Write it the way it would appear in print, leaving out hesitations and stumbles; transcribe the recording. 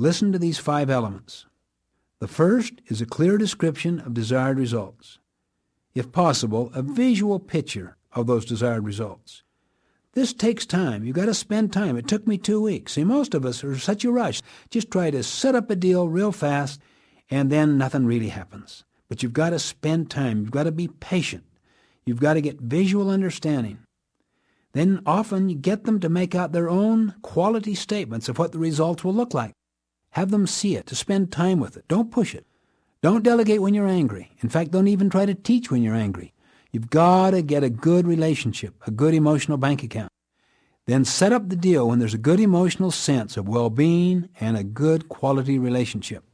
Listen to these 5 elements. The first is a clear description of desired results. If possible, a visual picture of those desired results. This takes time. You've got to spend time. It took me 2 weeks. See, most of us are such a rush. Just try to set up a deal real fast, and then nothing really happens. But you've got to spend time. You've got to be patient. You've got to get visual understanding. Then often you get them to make out their own quality statements of what the results will look like. Have them see it, to spend time with it. Don't push it. Don't delegate when you're angry. In fact, don't even try to teach when you're angry. You've got to get a good relationship, a good emotional bank account. Then set up the deal when there's a good emotional sense of well-being and a good quality relationship.